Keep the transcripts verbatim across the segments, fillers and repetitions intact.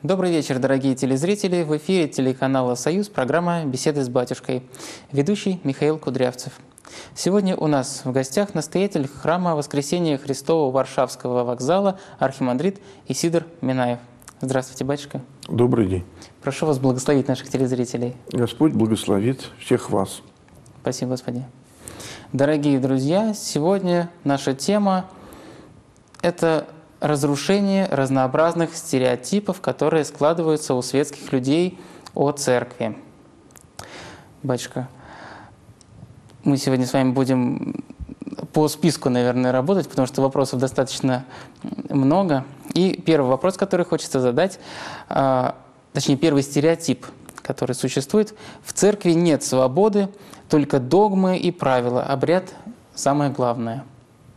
Добрый вечер, дорогие телезрители. В эфире телеканала «Союз» программа «Беседы с батюшкой». Ведущий Михаил Кудрявцев. Сегодня у нас в гостях настоятель храма Воскресения Христова Варшавского вокзала архимандрит Исидор Минаев. Здравствуйте, батюшка. Добрый день. Прошу вас благословить наших телезрителей. Господь благословит всех вас. Спасибо, Господи. Дорогие друзья, сегодня наша тема – это разрушение разнообразных стереотипов, которые складываются у светских людей о церкви. Батюшка, мы сегодня с вами будем по списку, наверное, работать, потому что вопросов достаточно много. И первый вопрос, который хочется задать, точнее, первый стереотип, который существует: в церкви нет свободы, только догмы и правила, обряд – самое главное.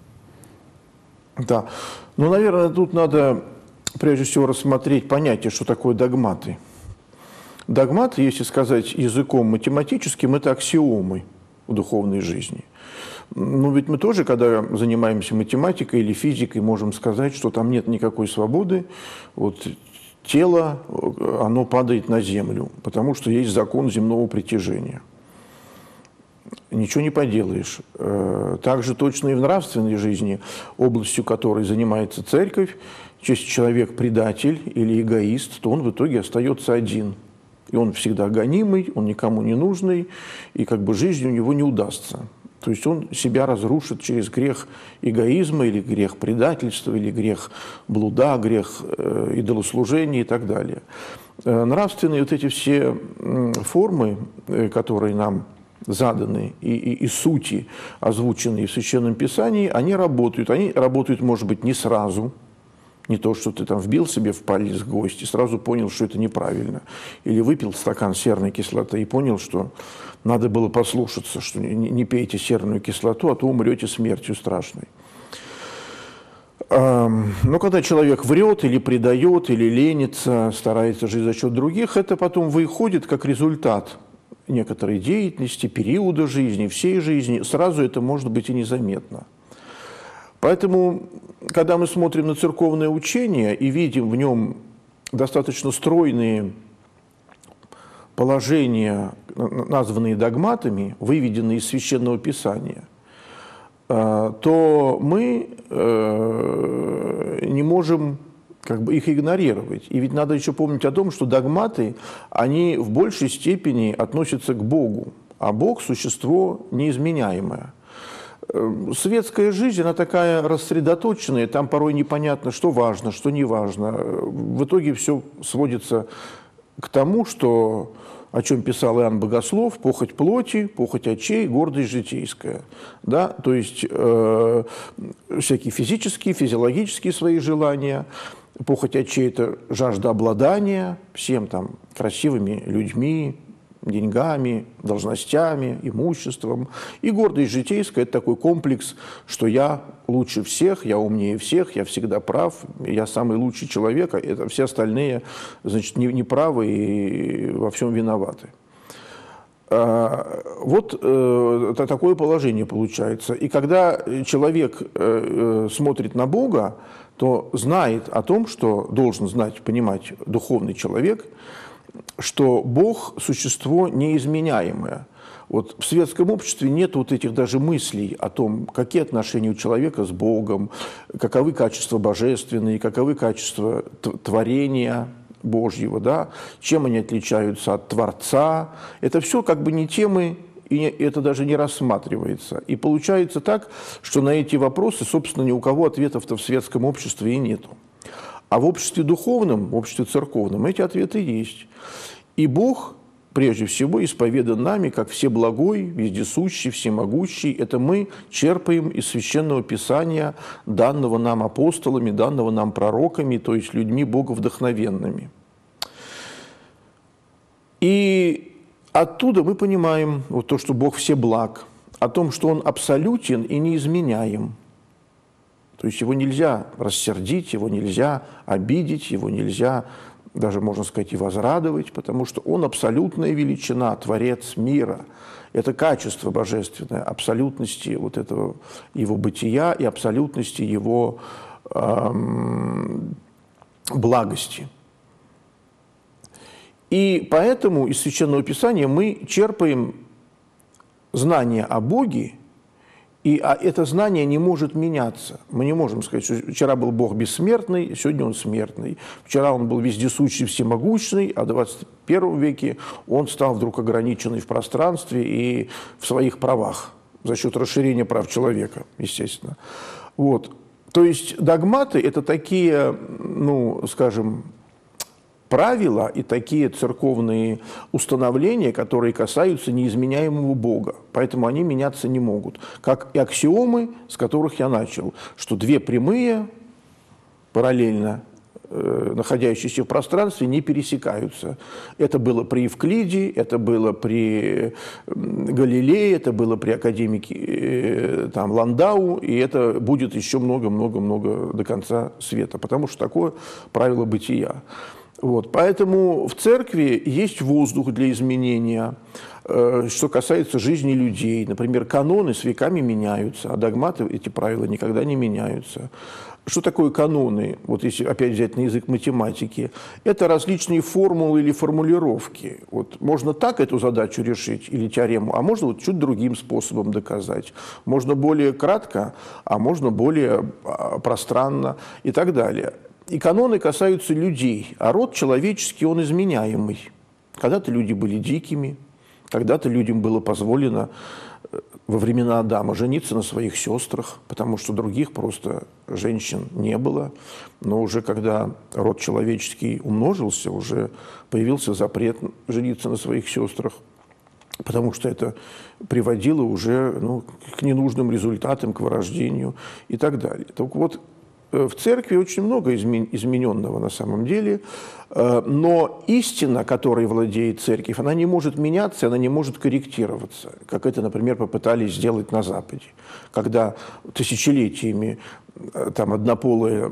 Да. Ну, наверное, тут надо прежде всего рассмотреть понятие, что такое догматы. Догматы, если сказать языком математическим, это аксиомы в духовной жизни. Но ведь мы тоже, когда занимаемся математикой или физикой, можем сказать, что там нет никакой свободы. Вот тело, оно падает на землю, потому что есть закон земного притяжения. Ничего не поделаешь. Так же точно и в нравственной жизни, областью которой занимается церковь. Если человек предатель или эгоист, то он в итоге остается один. И он всегда гонимый, он никому не нужный, и как бы жизнь у него не удастся. То есть он себя разрушит через грех эгоизма, или грех предательства, или грех блуда, грех э, идолослужения и так далее. Э, нравственные вот эти все э, формы, э, которые нам заданы и, и, и сути, озвученные в Священном Писании, они работают. Они работают, может быть, не сразу. Не то, что ты там вбил себе в палец гвоздь и сразу понял, что это неправильно. Или выпил стакан серной кислоты и понял, что надо было послушаться, что не, не пейте серную кислоту, а то умрете смертью страшной. Но когда человек врет или предает, или ленится, старается жить за счет других, это потом выходит как результат некоторой деятельности, периода жизни, всей жизни. Сразу это может быть и незаметно. Поэтому, когда мы смотрим на церковное учение и видим в нем достаточно стройные положения, названные догматами, выведенные из Священного Писания, то мы не можем как бы их игнорировать. И ведь надо еще помнить о том, что догматы, они в большей степени относятся к Богу, а Бог – существо неизменяемое. Светская жизнь, она такая рассредоточенная, там порой непонятно, что важно, что не важно. В итоге все сводится к тому, что, о чем писал Иоанн Богослов: похоть плоти, похоть очей, гордость житейская. Да? То есть э, всякие физические, физиологические свои желания. Похоть очей – это жажда обладания всем там красивыми людьми, деньгами, должностями, имуществом. И гордость житейская – это такой комплекс, что я лучше всех, я умнее всех, я всегда прав, я самый лучший человек, а это все остальные, значит, неправы и во всем виноваты. Вот это такое положение получается. И когда человек смотрит на Бога, то знает о том, что должен знать, понимать духовный человек, что Бог – существо неизменяемое. Вот в светском обществе нет вот этих даже мыслей о том, какие отношения у человека с Богом, каковы качества божественные, каковы качества творения Божьего, да? Чем они отличаются от Творца. Это все как бы не темы, и это даже не рассматривается. И получается так, что на эти вопросы, собственно, ни у кого ответов-то в светском обществе и нету. А в обществе духовном, в обществе церковном эти ответы есть. И Бог, прежде всего, исповедан нами, как всеблагой, вездесущий, всемогущий. Это мы черпаем из Священного Писания, данного нам апостолами, данного нам пророками, то есть людьми боговдохновенными. И оттуда мы понимаем вот то, что Бог всеблаг, о том, что Он абсолютен и неизменяем. То есть его нельзя рассердить, его нельзя обидеть, его нельзя даже, можно сказать, и возрадовать, потому что он абсолютная величина, творец мира. Это качество божественное, абсолютности вот этого его бытия и абсолютности его эм, благости. И поэтому из Священного Писания мы черпаем знание о Боге, и а это знание не может меняться. Мы не можем сказать, что вчера был Бог бессмертный, сегодня Он смертный. Вчера Он был вездесущий, всемогущий, а в двадцать первом веке Он стал вдруг ограниченный в пространстве и в своих правах за счет расширения прав человека, естественно. Вот. То есть догматы – это такие, ну, скажем, правила и такие церковные установления, которые касаются неизменяемого Бога. Поэтому они меняться не могут. Как и аксиомы, с которых я начал, что две прямые, параллельно э, находящиеся в пространстве, не пересекаются. Это было при Евклиде, это было при Галилее, это было при академике э, там, Ландау, и это будет еще много-много-много до конца света, потому что такое правило бытия. Вот, поэтому в церкви есть воздух для изменения, э, что касается жизни людей. Например, каноны с веками меняются, а догматы, эти правила, никогда не меняются. Что такое каноны? Вот если опять взять на язык математики, это различные формулы или формулировки. Вот можно так эту задачу решить или теорему, а можно вот чуть другим способом доказать. Можно более кратко, а можно более пространно и так далее. И каноны касаются людей, а род человеческий, он изменяемый. Когда-то люди были дикими, когда-то людям было позволено во времена Адама жениться на своих сестрах, потому что других просто женщин не было. Но уже когда род человеческий умножился, уже появился запрет жениться на своих сестрах, потому что это приводило уже ну, к ненужным результатам, к вырождению и так далее. Так вот, в церкви очень много измененного на самом деле, но истина, которой владеет церковь, она не может меняться, она не может корректироваться, как это, например, попытались сделать на Западе, когда тысячелетиями там, однополая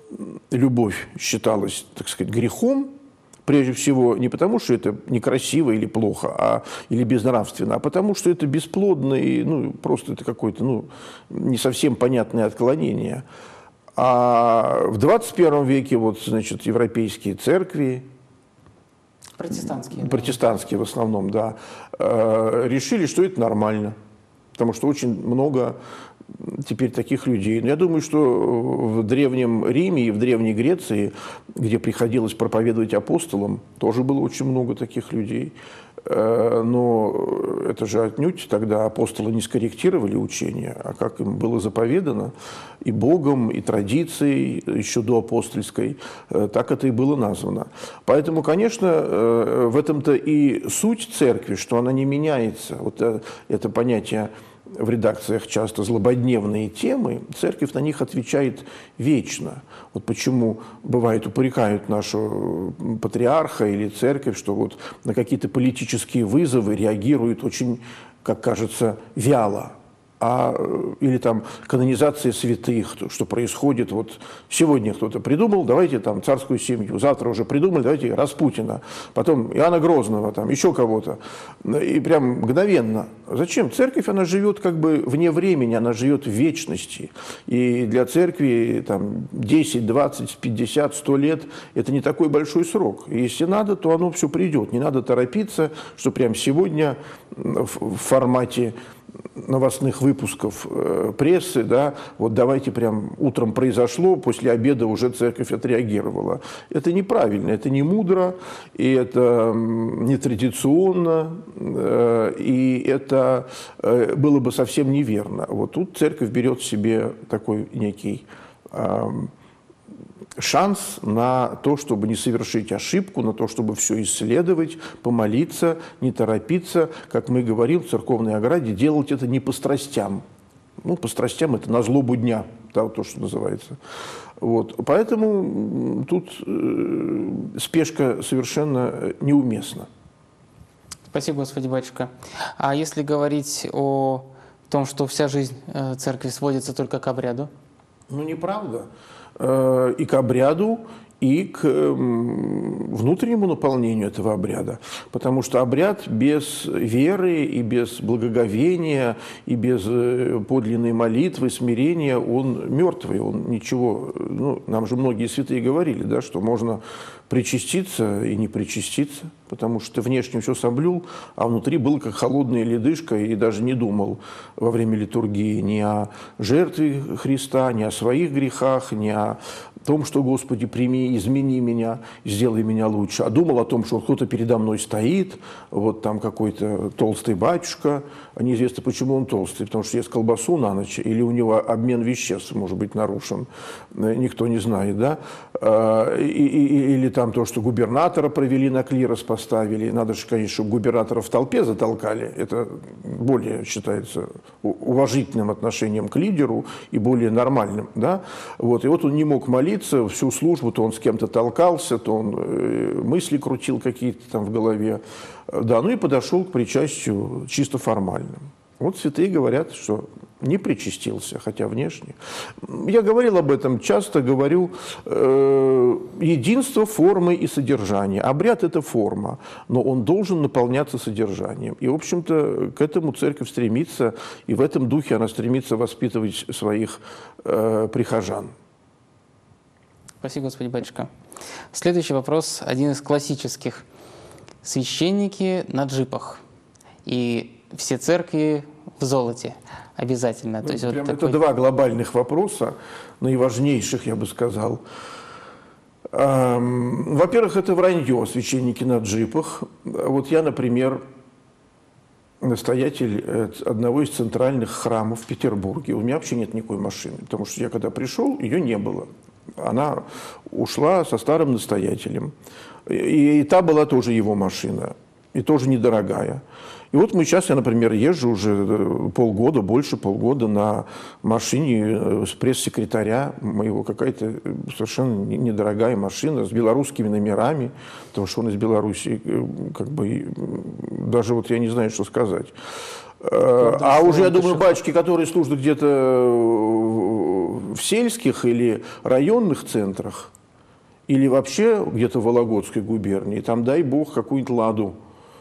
любовь считалась, так сказать, грехом, прежде всего не потому, что это некрасиво или плохо, а, или безнравственно, а потому, что это бесплодно и ну, просто это какое-то ну, не совсем понятное отклонение. А в двадцать первом веке вот, значит, европейские церкви, протестантские, протестантские да. в основном, да, решили, что это нормально, потому что очень много теперь таких людей. Но я думаю, что в Древнем Риме и в Древней Греции, где приходилось проповедовать апостолам, тоже было очень много таких людей. Но это же отнюдь тогда апостолы не скорректировали учение, а как им было заповедано и Богом, и традицией еще до апостольской, так это и было названо. Поэтому, конечно, в этом-то и суть церкви, что она не меняется. Вот это понятие в редакциях часто злободневные темы, церковь на них отвечает вечно. Вот почему, бывает, упрекают нашего патриарха или церковь, что вот на какие-то политические вызовы реагирует очень, как кажется, вяло. А, или там канонизация святых, что происходит, вот сегодня кто-то придумал, давайте там царскую семью, завтра уже придумали, давайте Распутина, потом Иоанна Грозного, там еще кого-то, и прям мгновенно. Зачем? Церковь, она живет как бы вне времени, она живет в вечности, и для церкви там десять, двадцать, пятьдесят, сто лет это не такой большой срок. И если надо, то оно все придет, не надо торопиться, что прям сегодня в формате новостных выпусков э, прессы, да, вот давайте прям утром произошло, после обеда уже церковь отреагировала. Это неправильно, это не мудро, и это нетрадиционно, э, и это э, было бы совсем неверно. Вот тут церковь берет себе такой некий э, шанс на то, чтобы не совершить ошибку, на то, чтобы все исследовать, помолиться, не торопиться, как мы говорим в церковной ограде, делать это не по страстям. Ну, по страстям это на злобу дня, да, вот то, что называется. Вот. Поэтому тут э, спешка совершенно неуместна. Спасибо, Господи, батюшка. А если говорить о том, что вся жизнь церкви сводится только к обряду? Ну, неправда. И к обряду, и к внутреннему наполнению этого обряда. Потому что обряд без веры и без благоговения, и без подлинной молитвы, смирения, он мертвый, он ничего... Ну, нам же многие святые говорили, да, что можно причаститься и не причаститься, потому что внешне все соблюл, а внутри был как холодная ледышка, и даже не думал во время литургии ни о жертве Христа, ни о своих грехах, ни о том, что, Господи, прими, измени меня, сделай меня лучше, а думал о том, что кто-то передо мной стоит, вот там какой-то толстый батюшка, а неизвестно, почему он толстый, потому что ест колбасу на ночь, или у него обмен веществ может быть нарушен, никто не знает, да, и, и, или там то, что губернатора провели на клирос, поставили, надо же, конечно, чтобы губернатора в толпе затолкали, это более считается уважительным отношением к лидеру и более нормальным, да, вот, и вот он не мог молиться, всю службу, то он с кем-то толкался, то он э, мысли крутил какие-то там в голове. Да, ну и подошел к причастию чисто формальным. Вот святые говорят, что не причастился, хотя внешне. Я говорил об этом, часто говорю, э, единство формы и содержания. Обряд – это форма, но он должен наполняться содержанием. И, в общем-то, к этому церковь стремится, и в этом духе она стремится воспитывать своих э, прихожан. Спасибо, Господи, батюшка. Следующий вопрос, один из классических. Священники на джипах. И все церкви в золоте обязательно. Ну, То есть вот такой... Это два глобальных вопроса, наиважнейших, я бы сказал. Эм, во-первых, это вранье, священники на джипах. Вот я, например, настоятель одного из центральных храмов в Петербурге. У меня вообще нет никакой машины, потому что я когда пришел, ее не было. Она ушла со старым настоятелем. И, и та была тоже его машина, и тоже недорогая. И вот мы сейчас, я, например, езжу уже полгода, больше полгода на машине с пресс-секретаря моего, какая-то совершенно недорогая машина с белорусскими номерами, потому что он из Беларуси, как бы, даже вот я не знаю, что сказать. А уже, я думаю, батюшки, которые служат где-то в сельских или районных центрах, или вообще где-то в Вологодской губернии, там, дай бог, какую-нибудь ладу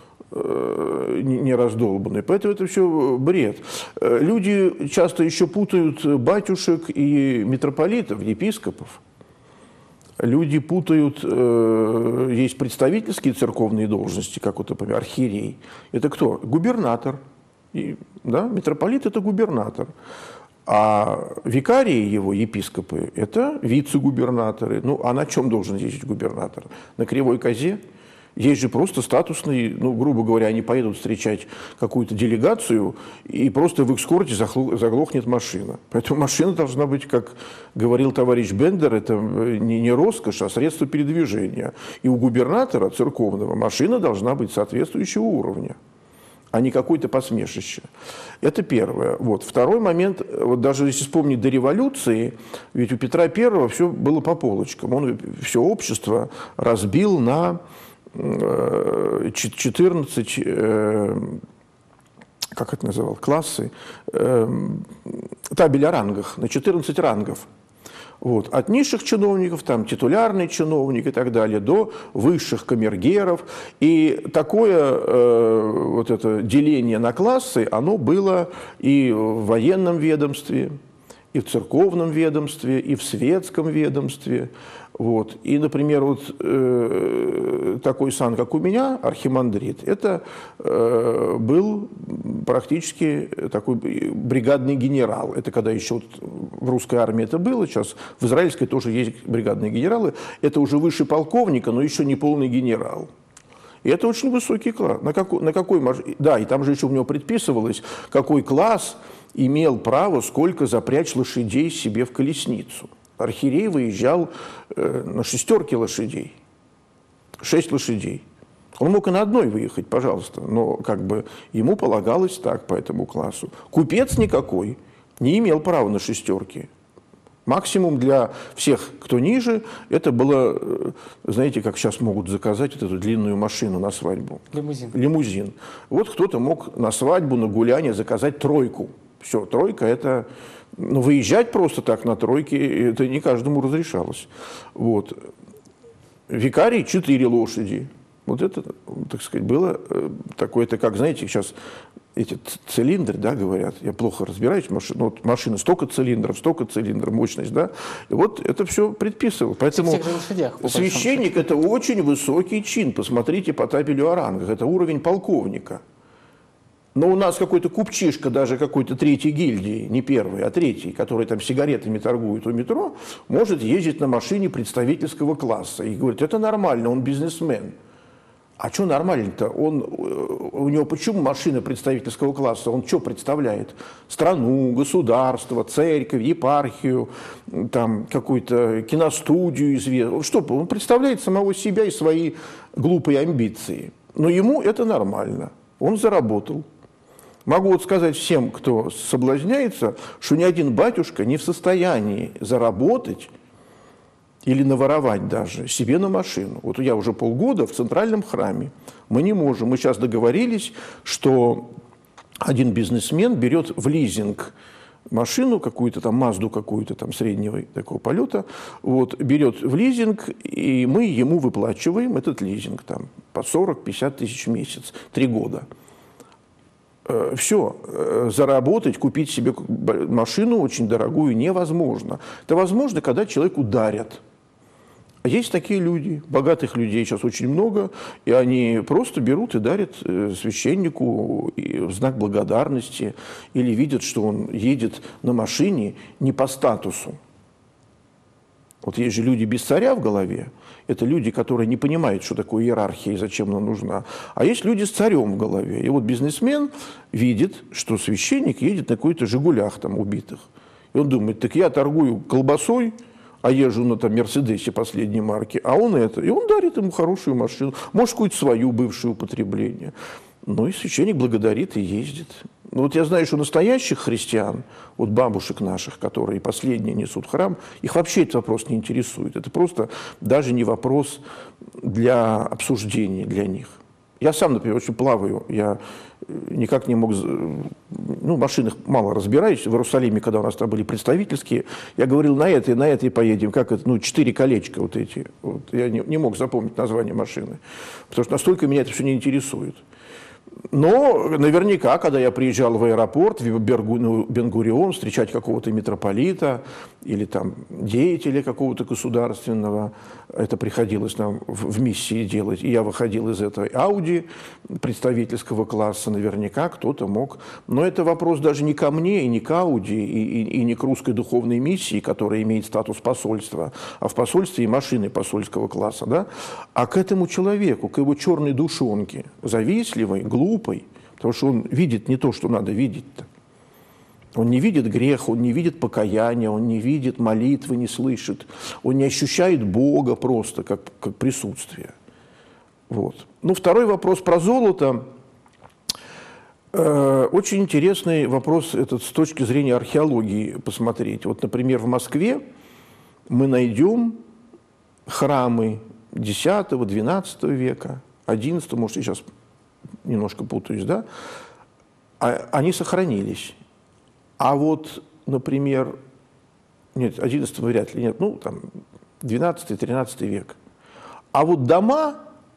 не раздолбанный. Поэтому это все бред. Люди часто еще путают батюшек и митрополитов, епископов. Люди путают, есть представительские церковные должности, как вот, например, архиерей. Это кто? Губернатор. И, да, митрополит – это губернатор. А викарии его, епископы, это вице-губернаторы. Ну, а на чем должен ездить губернатор? На кривой козе? Есть же просто статусный, ну, грубо говоря, они поедут встречать какую-то делегацию, и просто в экскорте заглохнет машина. Поэтому машина должна быть, как говорил товарищ Бендер, это не, не роскошь, а средство передвижения. И у губернатора церковного машина должна быть соответствующего уровня, а не какое-то посмешище. Это первое. Вот. Второй момент, вот даже если вспомнить до революции, ведь у Петра Первого все было по полочкам. Он все общество разбил на четырнадцать, как это называл, классы, табель о рангах, на четырнадцать рангов. Вот. От низших чиновников, там, титулярный чиновник и так далее, до высших камергеров. И такое э, вот это деление на классы, оно было и в военном ведомстве, и в церковном ведомстве, и в светском ведомстве. Вот. И, например, вот э, такой сан, как у меня, архимандрит, это э, был практически такой бригадный генерал. Это когда еще вот в русской армии это было, сейчас в израильской тоже есть бригадные генералы. Это уже выше полковника, но еще не полный генерал. И это очень высокий класс. На какой, на какой, да, и там же еще у него предписывалось, какой класс имел право сколько запрячь лошадей себе в колесницу. Архиерей выезжал э, на шестерке лошадей, шесть лошадей. Он мог и на одной выехать, пожалуйста, но как бы ему полагалось так по этому классу. Купец никакой не имел права на шестерки. Максимум для всех, кто ниже, это было, знаете, как сейчас могут заказать вот эту длинную машину на свадьбу. Лимузин. Лимузин. Вот кто-то мог на свадьбу, на гуляние заказать тройку. Все, тройка – это… Ну, выезжать просто так на тройке, это не каждому разрешалось. Вот. Викарий – четыре лошади. Вот это, так сказать, было такое, это как, знаете, сейчас эти цилиндры, да, говорят, я плохо разбираюсь, машина, вот машина столько цилиндров, столько цилиндров, мощность, да, и вот это все предписывал. Поэтому лошадях, священник – это очень высокий чин, посмотрите по табелю о рангах, это уровень полковника. Но у нас какой-то купчишка, даже какой-то третьей гильдии, не первый, а третий, который там сигаретами торгует у метро, может ездить на машине представительского класса и говорит, это нормально, он бизнесмен. А что нормально-то? Он, у него почему машина представительского класса? Он что представляет? Страну, государство, церковь, епархию, там, какую-то киностудию известную. Что? Он представляет самого себя и свои глупые амбиции. Но ему это нормально. Он заработал. Могу вот сказать всем, кто соблазняется, что ни один батюшка не в состоянии заработать или наворовать даже себе на машину. Вот я уже полгода в центральном храме. Мы не можем. Мы сейчас договорились, что один бизнесмен берет в лизинг машину, какую-то там, Мазду какую-то там среднего такого полета, вот, берет в лизинг, и мы ему выплачиваем этот лизинг там, по сорок-пятьдесят тысяч в месяц, три года. Все, заработать, купить себе машину очень дорогую невозможно. Это возможно, когда человеку дарят. А есть такие люди, богатых людей сейчас очень много, и они просто берут и дарят священнику в знак благодарности или видят, что он едет на машине не по статусу. Вот есть же люди без царя в голове, это люди, которые не понимают, что такое иерархия и зачем она нужна. А есть люди с царем в голове. И вот бизнесмен видит, что священник едет на какой-то «Жигулях» там убитых. И он думает, так я торгую колбасой, а езжу на там Мерседесе последней марки, а он это. И он дарит ему хорошую машину, может, какую-то свою бывшее употребление. Ну и священник благодарит и ездит. Ну вот я знаю, что настоящих христиан, вот бабушек наших, которые последние несут в храм, их вообще этот вопрос не интересует. Это просто даже не вопрос для обсуждения для них. Я сам, например, очень плаваю, я никак не мог, ну, в машинах мало разбираюсь. В Иерусалиме, когда у нас там были представительские, я говорил, на этой, на этой поедем, как это, ну, четыре колечка вот эти. Вот, я не, не мог запомнить название машины, потому что настолько меня это все не интересует. Но наверняка, когда я приезжал в аэропорт, в Бен-Гурион, встречать какого-то митрополита или там деятеля какого-то государственного, это приходилось нам в, в миссии делать, и я выходил из этой Ауди представительского класса, наверняка кто-то мог. Но это вопрос даже не ко мне, и не к Ауди, и, и, и не к русской духовной миссии, которая имеет статус посольства, а в посольстве и машины посольского класса, да? А к этому человеку, к его черной душонке, завистливой, глупой, потому что он видит не то, что надо видеть-то. Он не видит грех, он не видит покаяния, он не видит молитвы, не слышит. Он не ощущает Бога просто как, как присутствие. Вот. Ну, второй вопрос про золото. Э, очень интересный вопрос этот с точки зрения археологии посмотреть. Вот, например, в Москве мы найдем храмы десятого-двенадцатого века, одиннадцатого, может, я сейчас немножко путаюсь, да, а, они сохранились. А вот, например, нет, одиннадцатого вряд ли, нет, ну, там, двенадцатый-тринадцатый век. А вот дома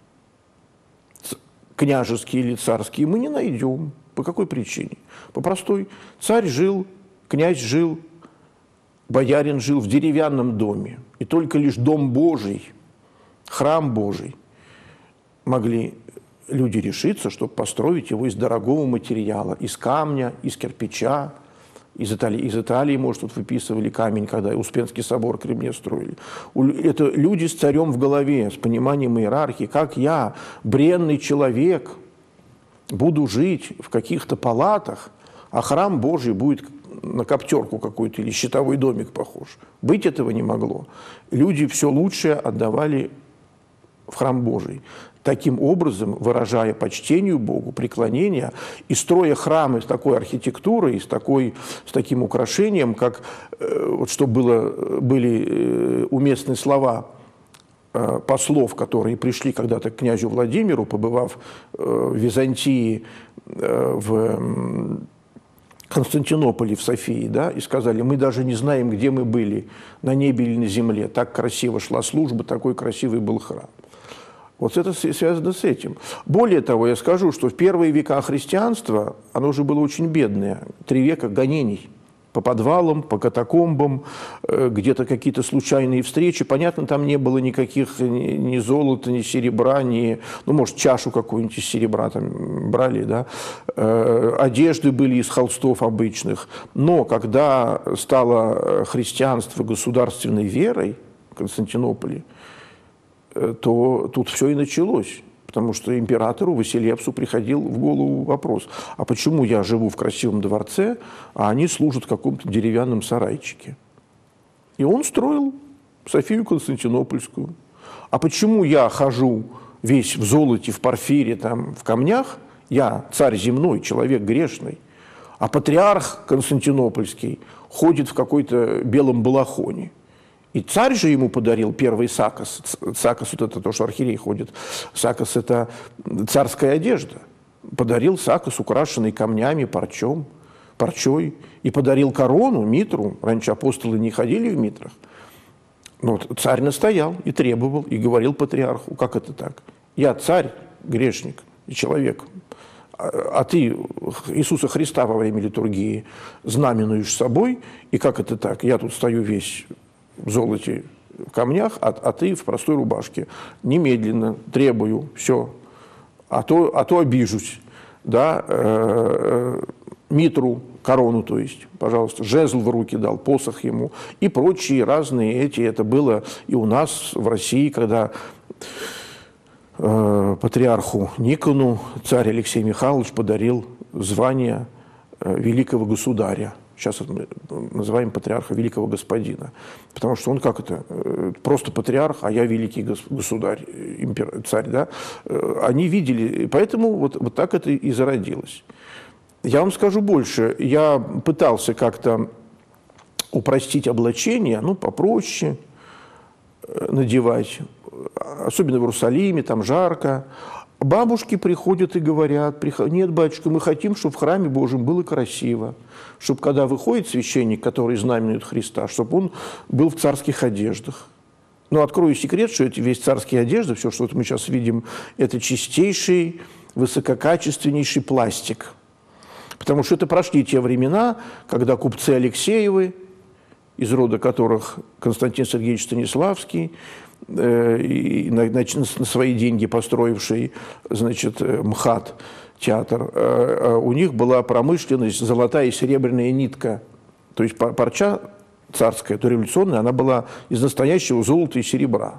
княжеские или царские мы не найдем. По какой причине? По простой. Царь жил, князь жил, боярин жил в деревянном доме. И только лишь дом Божий, храм Божий могли люди решиться, чтобы построить его из дорогого материала, из камня, из кирпича. Из Италии, из Италии, может, тут выписывали камень, когда Успенский собор в Кремле строили. Это люди с царем в голове, с пониманием иерархии. Как я, бренный человек, буду жить в каких-то палатах, а храм Божий будет на коптерку какую-то или щитовой домик похож. Быть этого не могло. Люди все лучшее отдавали в храм Божий. Таким образом, выражая почтению Богу, преклонение, и строя храмы с такой архитектурой, с, такой, с таким украшением, как, вот, чтобы было, были уместные слова послов, которые пришли когда-то к князю Владимиру, побывав в Византии, в Константинополе, в Софии, да, и сказали, мы даже не знаем, где мы были, на небе или на земле. Так красиво шла служба, такой красивый был храм. Вот это связано с этим. Более того, я скажу, что в первые века христианства, оно уже было очень бедное, три века гонений. По подвалам, по катакомбам, где-то какие-то случайные встречи. Понятно, там не было никаких ни, ни золота, ни серебра, ни, ну, может, чашу какую-нибудь из серебра там брали, да. Одежды были из холстов обычных. Но когда стало христианство государственной верой в Константинополе, то тут все и началось. Потому что императору Василевсу приходил в голову вопрос, а почему я живу в красивом дворце, а они служат в каком-то деревянном сарайчике? И он строил Софию Константинопольскую. А почему я хожу весь в золоте, в порфире, там, в камнях, я царь земной, человек грешный, а патриарх Константинопольский ходит в какой-то белом балахоне? И царь же ему подарил первый сакос. Сакос – вот это то, что архиерей ходит. Сакос – это царская одежда. Подарил сакос, украшенный камнями, парчом, парчой. И подарил корону, митру. Раньше апостолы не ходили в митрах. Но царь настоял и требовал, и говорил патриарху, как это так? Я царь, грешник, человек. А ты Иисуса Христа во время литургии знаменуешь собой. И как это так? Я тут стою весь в золоте, в камнях, а, а ты в простой рубашке. Немедленно требую, все. А то, а то обижусь. Да? Э, э, митру, корону, то есть, пожалуйста, жезл в руки дал, посох ему. И прочие разные эти. Это было и у нас в России, когда э, патриарху Никону царь Алексей Михайлович подарил звание э, великого государя. Сейчас мы называем патриарха великого господина. Потому что он как это? Просто патриарх, а я великий государь, импер, царь. Да? Они видели, поэтому вот, вот так это и зародилось. Я вам скажу больше. Я пытался как-то упростить облачение, ну, попроще надевать. Особенно в Иерусалиме, там жарко. Бабушки приходят и говорят, нет, батюшка, мы хотим, чтобы в храме Божьем было красиво, чтобы когда выходит священник, который знаменует Христа, чтобы он был в царских одеждах. Но открою секрет, что эти весь царские одежды, все, что мы сейчас видим, это чистейший, высококачественнейший пластик. Потому что это прошли те времена, когда купцы Алексеевы, из рода которых Константин Сергеевич Станиславский, и на, на, на свои деньги построивший, значит, МХАТ, театр, у них была промышленность золотая и серебряная нитка. То есть парча царская, то революционная, она была из настоящего золота и серебра.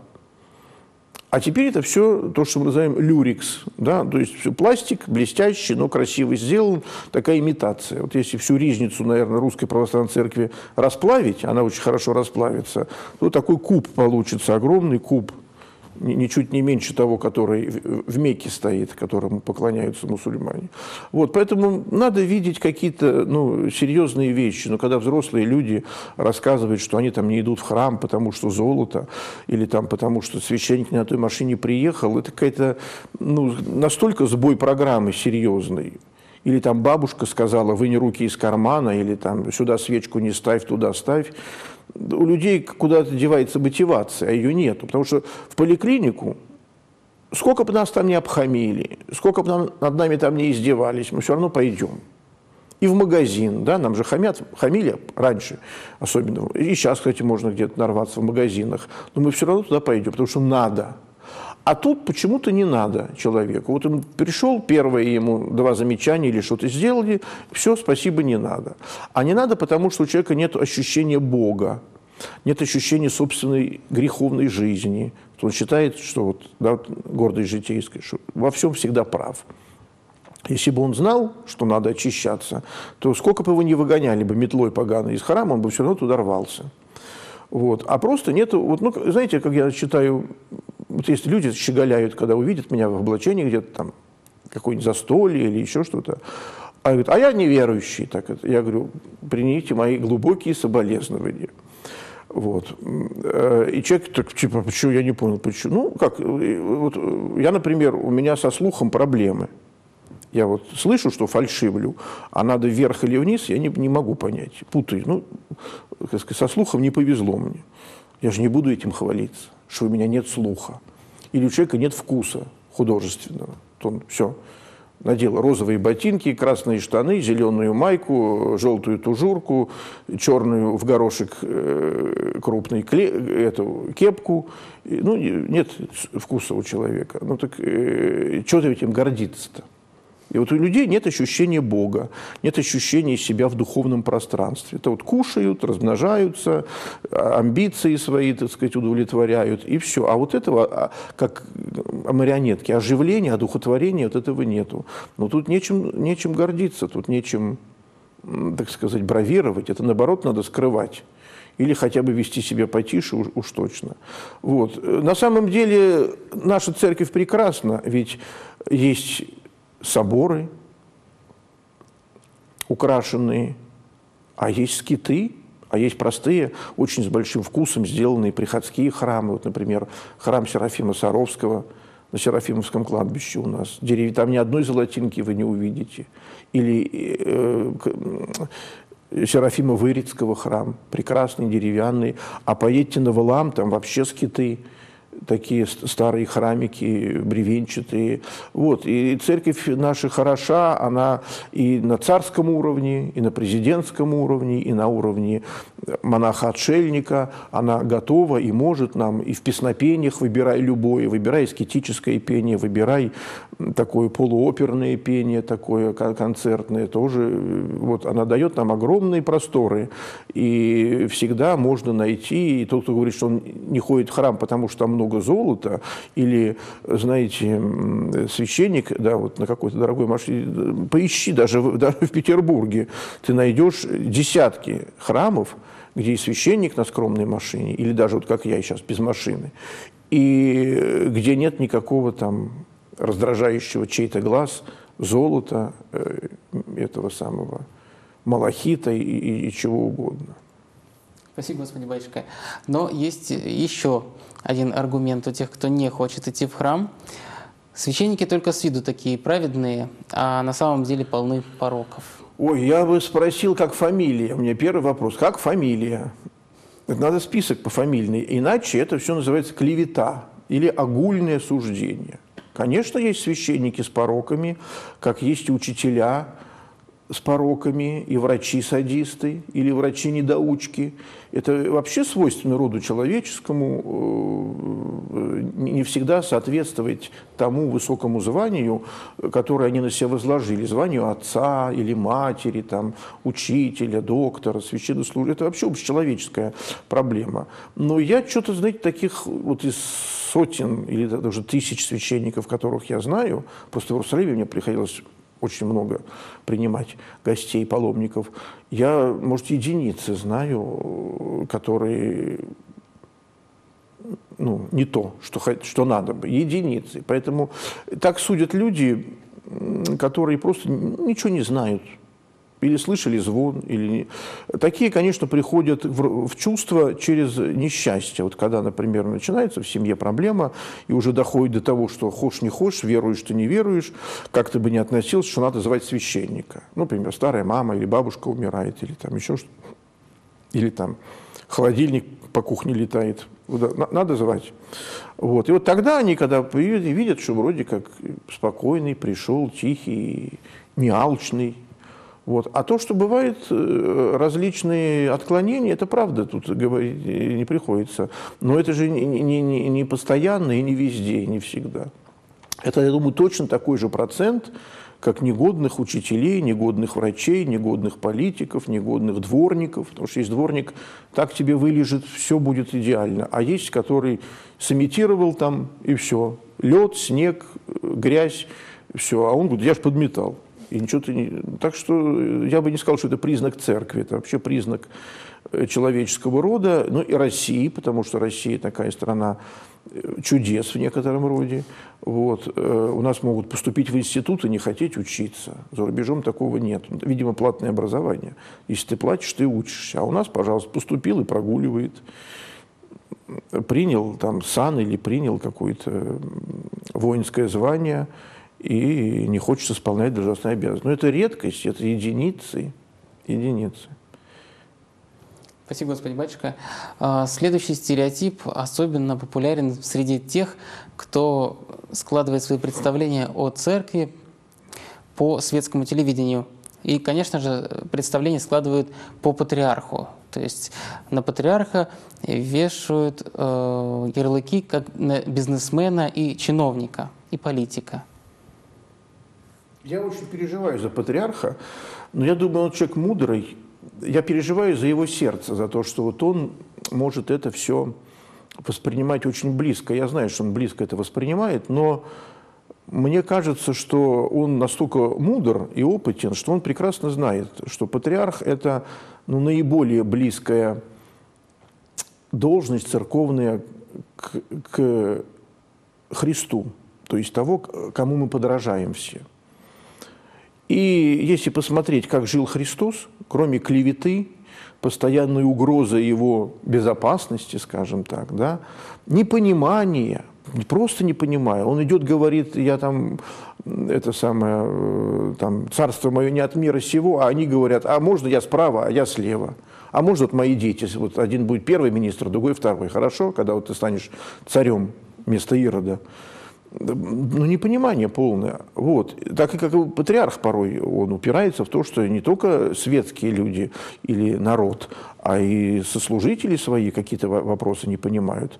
А теперь это все то, что мы называем люрикс, да, то есть все пластик, блестящий, но красиво сделан, такая имитация. Вот если всю ризницу, наверное, Русской Православной Церкви расплавить, она очень хорошо расплавится, то такой куб получится, огромный куб, ничуть не меньше того, который в Мекке стоит, которому поклоняются мусульмане. Вот, поэтому надо видеть какие-то, ну, серьезные вещи. Но когда взрослые люди рассказывают, что они там не идут в храм, потому что золото, или там потому что священник на той машине приехал, это какая-то, ну, настолько сбой программы серьезный. Или там бабушка сказала, вынь руки из кармана, или там сюда свечку не ставь, туда ставь. У людей куда-то девается мотивация, а ее нету. Потому что в поликлинику, сколько бы нас там не обхамили, сколько бы нам, над нами там не издевались, мы все равно пойдем. И в магазин, да, нам же хамят, хамили раньше особенно. И сейчас, кстати, можно где-то нарваться в магазинах. Но мы все равно туда пойдем, потому что надо. А тут почему-то не надо человеку. Вот он пришел, первое ему два замечания или что-то сделали, все, спасибо, не надо. А не надо, потому что у человека нет ощущения Бога, нет ощущения собственной греховной жизни. Он считает, что вот, да, гордость житейская, что во всем всегда прав. Если бы он знал, что надо очищаться, то сколько бы его не выгоняли бы метлой поганой из храма, он бы все равно туда рвался. Вот. А просто нет, вот, ну, знаете, как я читаю, вот если люди щеголяют, когда увидят меня в облачении где-то там, какое-нибудь застолье или еще что-то, а, говорят, а я неверующий. Так это. Я говорю, примите мои глубокие соболезнования. Вот. И человек так, типа, почему, я не понял, почему. Ну, как, вот, я, например, у меня со слухом проблемы. Я вот слышу, что фальшивлю, а надо вверх или вниз, я не, не могу понять, путаю. Ну, сказать, со слухом не повезло мне. Я же не буду этим хвалиться, что у меня нет слуха. или у человека нет вкуса художественного. Вот он все надел розовые ботинки, красные штаны, зеленую майку, желтую тужурку, черную в горошек э, крупный кле, эту кепку. Ну, нет вкуса у человека. Ну так э, что ты этим гордиться-то? И вот у людей нет ощущения Бога, нет ощущения себя в духовном пространстве. Это вот кушают, размножаются, амбиции свои, так сказать, удовлетворяют, и все. А вот этого, как марионетки, оживления, одухотворения, вот этого нету. Но тут нечем, нечем гордиться, тут нечем, так сказать, бравировать. Это, наоборот, надо скрывать. Или хотя бы вести себя потише, уж, уж точно. Вот. На самом деле наша церковь прекрасна, ведь есть соборы украшенные, а есть скиты, а есть простые, очень с большим вкусом сделанные приходские храмы. Вот, например, храм Серафима Саровского на Серафимовском кладбище у нас. Там ни одной золотинки вы не увидите. Или э, Серафима Вырицкого храм, прекрасный, деревянный. А поедьте на Валаам, там вообще скиты, такие старые храмики, бревенчатые. Вот. И церковь наша хороша, она и на царском уровне, и на президентском уровне, и на уровне монаха-отшельника. Она готова и может нам и в песнопениях, выбирай любое, выбирай эскетическое пение, выбирай такое полуоперное пение, такое концертное тоже. Вот. Она дает нам огромные просторы, и всегда можно найти, и тот, кто говорит, что он не ходит в храм, потому что там много золота, или, знаете, священник, да, вот на какой-то дорогой машине, поищи, даже в, даже в Петербурге ты найдешь десятки храмов, где и священник на скромной машине, или даже вот как я сейчас, без машины, и где нет никакого там раздражающего чей-то глаз, золота, э, этого самого малахита и, и, и чего угодно. Спасибо, господин батюшка. Но есть еще один аргумент у тех, кто не хочет идти в храм. Священники только с виду такие праведные, а на самом деле полны пороков. Ой, я бы спросил, как фамилия. У меня первый вопрос. Как фамилия? Это надо список пофамильный. Иначе это все называется клевета или огульное суждение. Конечно, есть священники с пороками, как есть и учителя с пороками, и врачи-садисты, или врачи-недоучки. Это вообще свойственно роду человеческому не всегда соответствовать тому высокому званию, которое они на себя возложили. Званию отца или матери, там, учителя, доктора, священнослужителя. Это вообще общечеловеческая проблема. Но я что-то, знаете, таких вот из сотен или даже тысяч священников, которых я знаю, просто в Иерусалиме мне приходилось очень много принимать гостей, паломников. Я, может, единицы знаю, которые, ну, не то, что, что надо бы, единицы. Поэтому так судят люди, которые просто ничего не знают. Или слышали звон, или... Такие, конечно, приходят в, в чувство через несчастье. Вот когда, например, начинается в семье проблема, и уже доходит до того, что хочешь не хочешь, веруешь ты не веруешь, как ты бы ни относился, что надо звать священника. Ну, например, старая мама или бабушка умирает, или там еще что-то. Или там холодильник по кухне летает. Надо звать. Вот. И вот тогда они, когда видят, что вроде как спокойный, пришел, тихий, не алчный. Вот. А то, что бывают различные отклонения, это правда, тут говорить не приходится. Но это же не, не, не, не постоянно и не везде, и не всегда. Это, я думаю, точно такой же процент, как негодных учителей, негодных врачей, негодных политиков, негодных дворников. Потому что есть дворник, так тебе вылежит, все будет идеально. А есть, который сымитировал там, и все. Лед, снег, грязь, все. А он говорит, я ж подметал. И ничего-то не... Так что я бы не сказал, что это признак церкви, это вообще признак человеческого рода, ну и России, потому что Россия такая страна чудес в некотором роде. Вот. У нас могут поступить в институт и не хотеть учиться. За рубежом такого нет. Видимо, платное образование. Если ты платишь, ты учишься. А у нас, пожалуйста, поступил и прогуливает. Принял там сан или принял какое-то воинское звание и не хочет исполнять должностные обязанности. Но это редкость, это единицы, единицы. Спасибо, Господи, батюшка. Следующий стереотип особенно популярен среди тех, кто складывает свои представления о церкви по светскому телевидению. И, конечно же, представления складывают по патриарху. То есть на патриарха вешают э, ярлыки как на бизнесмена и чиновника, и политика. Я очень переживаю за патриарха, но я думаю, он человек мудрый. Я переживаю за его сердце, за то, что вот он может это все воспринимать очень близко. Я знаю, что он близко это воспринимает, но мне кажется, что он настолько мудр и опытен, что он прекрасно знает, что патриарх – это ну, наиболее близкая должность церковная к, к Христу, то есть того, кому мы подражаем все. И если посмотреть, как жил Христос, кроме клеветы, постоянной угрозы его безопасности, скажем так, да, непонимания, просто не понимая. Он идет, говорит, я там, это самое, там, царство мое не от мира сего, а они говорят, а можно я справа, а я слева. А может, мои дети, вот один будет первый министр, другой второй. Хорошо, когда вот ты станешь царем вместо Ирода. Ну, непонимание полное. Вот. Так и как и патриарх порой, он упирается в то, что не только светские люди или народ, а и сослужители свои какие-то вопросы не понимают.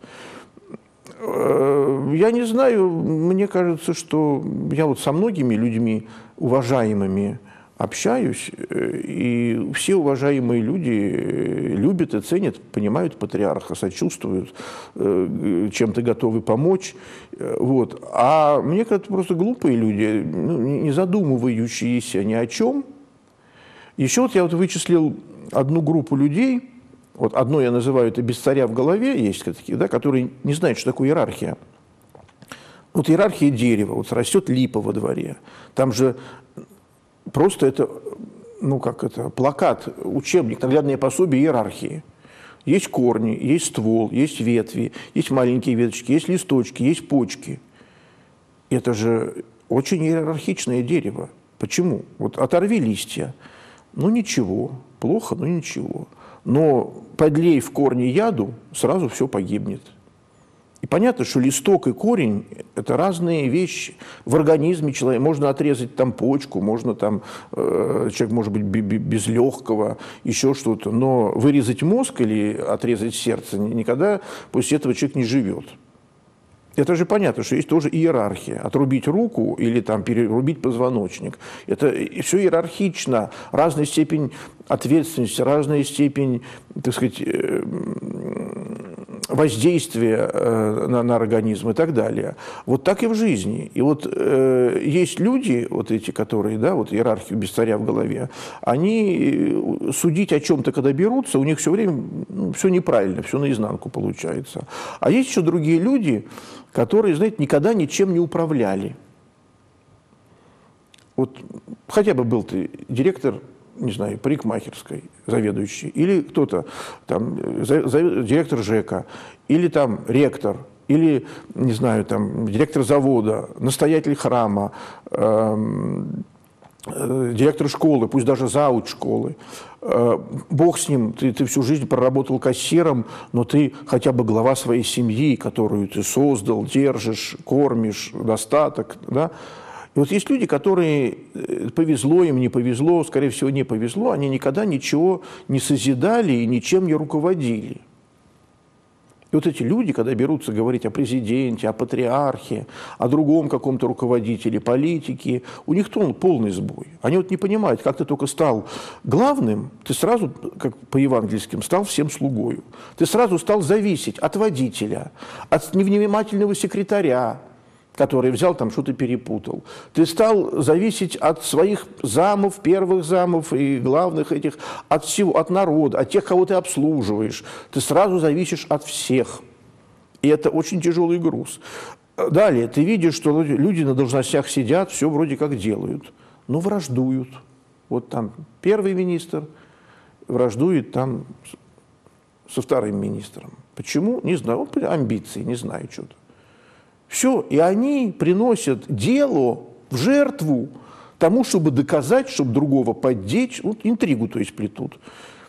Я не знаю, мне кажется, что я вот со многими людьми уважаемыми общаюсь, и все уважаемые люди любят и ценят, понимают патриарха, сочувствуют, чем-то готовы помочь. Вот. А мне кажется, просто глупые люди, ну, не задумывающиеся ни о чем. Еще вот я вот вычислил одну группу людей, вот одно я называю это «без царя в голове», есть такие, да, которые не знают, что такое иерархия. Вот иерархия дерева, вот растет липа во дворе, там же просто это, ну как это, плакат, учебник, наглядное пособие иерархии. Есть корни, есть ствол, есть ветви, есть маленькие веточки, есть листочки, есть почки. Это же очень иерархичное дерево. Почему? Вот оторви листья, ну ничего, плохо, но ничего. Но подлей в корни яду, сразу все погибнет. И понятно, что листок и корень – это разные вещи. В организме человека можно отрезать там почку, можно там, э, человек может быть без легкого, еще что-то. Но вырезать мозг или отрезать сердце никогда после этого человек не живет. Это же понятно, что есть тоже иерархия. Отрубить руку или там перерубить позвоночник. Это все иерархично. Разная степень ответственности, разная степень, так сказать, воздействия на, на организм и так далее. Вот так и в жизни. И вот э, есть люди, вот эти, которые, да, вот иерархию без царя в голове, они судить о чем-то, когда берутся, у них все время ну, все неправильно, все наизнанку получается. А есть еще другие люди, которые, знаете, никогда ничем не управляли. Вот хотя бы был ты директор, не знаю, парикмахерской, заведующий, или кто-то там, за, за, директор ЖЭКа, или там ректор, или, не знаю, там, директор завода, настоятель храма, э, э, директор школы, пусть даже зауч школы. Э, Бог с ним, ты, ты всю жизнь проработал кассиром, но ты хотя бы глава своей семьи, которую ты создал, держишь, кормишь, достаток, да? И вот есть люди, которые повезло им, не повезло, скорее всего, не повезло, они никогда ничего не созидали и ничем не руководили. И вот эти люди, когда берутся говорить о президенте, о патриархе, о другом каком-то руководителе, политике, у них полный сбой. Они вот не понимают, как ты только стал главным, ты сразу, как по евангельским, стал всем слугою. Ты сразу стал зависеть от водителя, от невнимательного секретаря, который взял, там что-то перепутал. Ты стал зависеть от своих замов, первых замов и главных этих, от всего, от народа, от тех, кого ты обслуживаешь. Ты сразу зависишь от всех. И это очень тяжелый груз. Далее, ты видишь, что люди на должностях сидят, все вроде как делают, но враждуют. Вот там первый министр враждует там со вторым министром. Почему? Не знаю. Вот амбиции, не знаю, что-то. Все, и они приносят дело в жертву тому, чтобы доказать, чтобы другого поддеть, вот интригу, то есть плетут.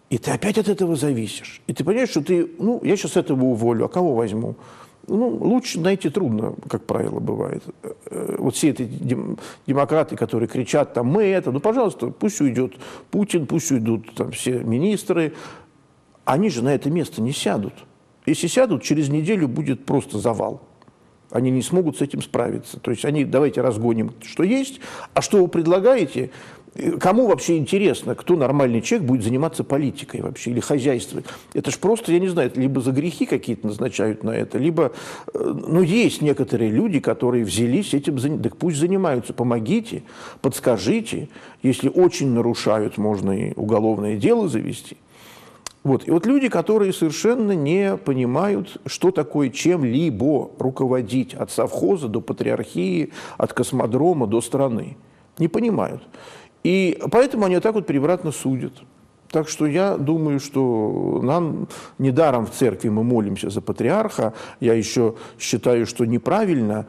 И ты опять от этого зависишь. И ты понимаешь, что ты, ну, я сейчас этого уволю, а кого возьму? Ну, лучше найти трудно, как правило, бывает. Вот все эти дем демократы, которые кричат, там, мы это, ну, пожалуйста, пусть уйдет Путин, пусть уйдут там все министры. Они же на это место не сядут. Если сядут, через неделю будет просто завал. Они не смогут с этим справиться. То есть они, давайте разгоним, что есть, а что вы предлагаете, кому вообще интересно, кто нормальный человек будет заниматься политикой вообще или хозяйством? Это ж просто, я не знаю, либо за грехи какие-то назначают на это, либо, ну, есть некоторые люди, которые взялись этим, так пусть занимаются, помогите, подскажите, если очень нарушают, можно и уголовное дело завести. Вот. И вот люди, которые совершенно не понимают, что такое чем-либо руководить от совхоза до патриархии, от космодрома до страны. Не понимают. И поэтому они вот так вот превратно судят. Так что я думаю, что нам недаром в церкви мы молимся за патриарха. Я еще считаю, что неправильно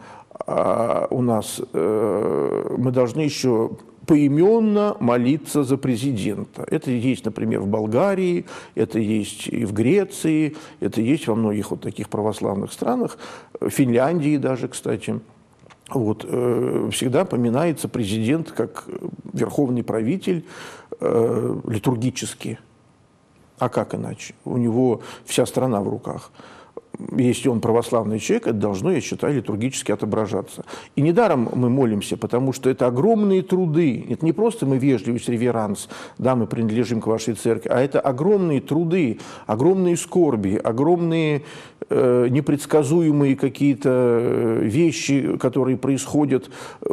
а у нас э, мы должны еще поименно молиться за президента. Это есть, например, в Болгарии, это есть и в Греции, это есть во многих вот таких православных странах, в Финляндии даже, кстати. Вот, э, всегда поминается президент как верховный правитель э, литургически. А как иначе? У него вся страна в руках. Если он православный человек, это должно, я считаю, литургически отображаться. И недаром мы молимся, потому что это огромные труды. Это не просто мы вежливость, реверанс, да, мы принадлежим к вашей церкви, а это огромные труды, огромные скорби, огромные э, непредсказуемые какие-то вещи, которые происходят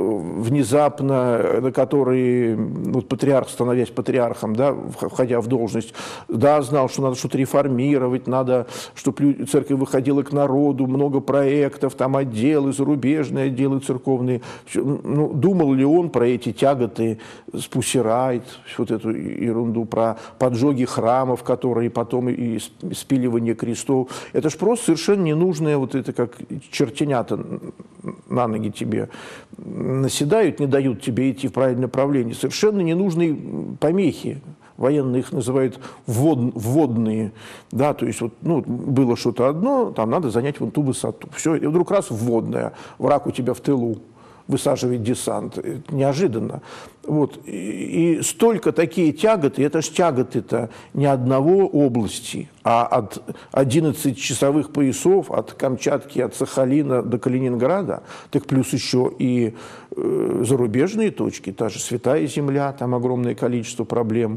внезапно, на которые вот патриарх, становясь патриархом, да, входя в должность, да, знал, что надо что-то реформировать, надо, чтобы церковь выходила ходила к народу, много проектов, там отделы, зарубежные отделы церковные. Ну, думал ли он про эти тяготы с Pussy Riot, вот эту ерунду, про поджоги храмов, которые потом и спиливание крестов. Это ж просто совершенно ненужное, вот это как чертенята на ноги тебе наседают, не дают тебе идти в правильное направление. Совершенно ненужные помехи. Военные их называют ввод, вводные, да, то есть вот, ну, было что-то одно, там надо занять вон ту высоту. Все, и вдруг раз вводная, враг у тебя в тылу, высаживает десант. Это неожиданно. Вот. И, и столько такие тяготы, это ж тяготы-то не одного области, а от одиннадцатичасовых поясов, от Камчатки, от Сахалина до Калининграда, так плюс еще и э, зарубежные точки, та же Святая Земля, там огромное количество проблем,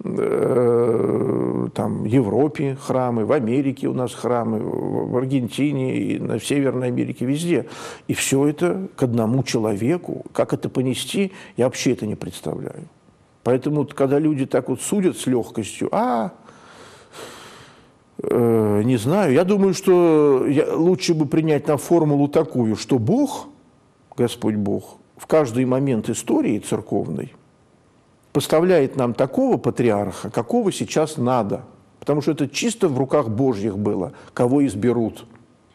э, там в Европе храмы, в Америке у нас храмы, в Аргентине, и на Северной Америке, везде. И все это к одному человеку. Как это понести, я вообще это не представляю. Поэтому, когда люди так вот судят с легкостью, а, э, не знаю, я думаю, что я, лучше бы принять на формулу такую, что Бог, Господь Бог, в каждый момент истории церковной поставляет нам такого патриарха, какого сейчас надо. Потому что это чисто в руках Божьих было, кого изберут.